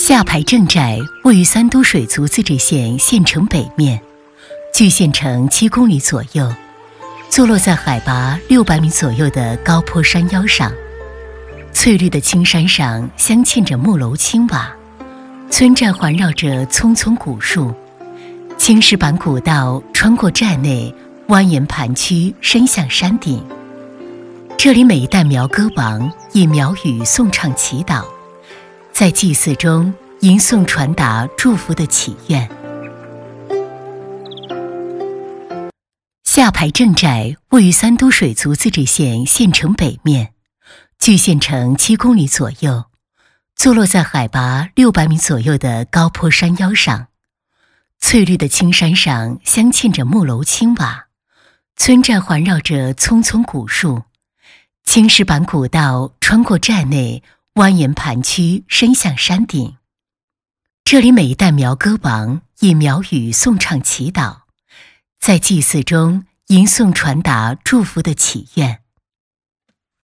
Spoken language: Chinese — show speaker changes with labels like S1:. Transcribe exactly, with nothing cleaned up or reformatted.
S1: 下排正寨位于三都水族自治县县城北面，距县城七公里左右，坐落在海拔六百米左右的高坡山腰上。翠绿的青山上镶嵌着木楼青瓦，村寨环绕着葱葱古树，青石板古道穿过寨内，蜿蜒盘曲伸向山顶。这里每一代苗歌王以苗语颂唱祈祷，在祭祀中吟诵传达祝福的祈愿。下排正寨位于三都水族自治县县城北面，距县城七公里左右，坐落在海拔六百米左右的高坡山腰上。翠绿的青山上镶嵌着木楼青瓦，村寨环绕着葱葱古树，青石板古道穿过寨内，蜿蜒盘曲伸向山顶。这里每一代苗歌王以苗语颂唱祈祷，在祭祀中吟诵传达祝福的祈愿。